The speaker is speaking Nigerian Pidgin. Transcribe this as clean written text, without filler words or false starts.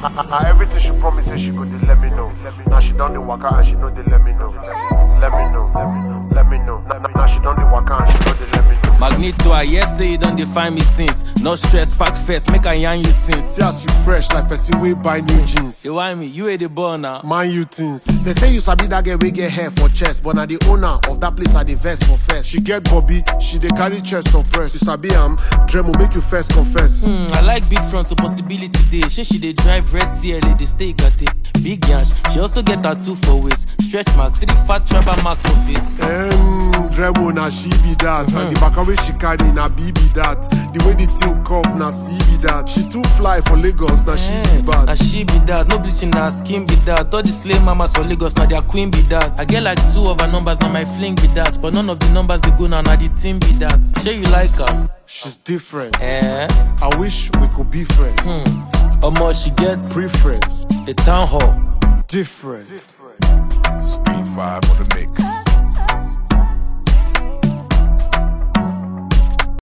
Everything she promised say she go dey let me know. Now she done the waka and she know they let me know. Let me know. Now she done the waka and she know they let me know. Magneto, I yes say you don't define me since. No stress, pack first, make I yarn you things. See as you fresh like person wey buy new jeans. You want me? You ain't the born now. Man you things. They say you sabi that girl wey get hair for chest, but now the owner of that place are the vest for first. She get Bobby, she dey carry chest on press. You sabi Dremo make you first confess. I like big front, so possibility day. She dey drive red CLA, they stay got it. Big yash, she also get tattoo for waist. Stretch marks, 3 fat tribal marks for face. Dremo na she be that, and the back way she carry na B be that. The way the thing curve na C be that. She too fly for Lagos, na she be bad. Na she be that, no bleaching na skin be that. All the slave mamas for Lagos, na their queen be that. I get like 2 of her numbers, na my fling be that. But none of the numbers they go now, na the team be that. Sure you like her? She's different. I wish we could be friends. Omo, she gets preference. The town hall. Different. Speed 5 on the mix.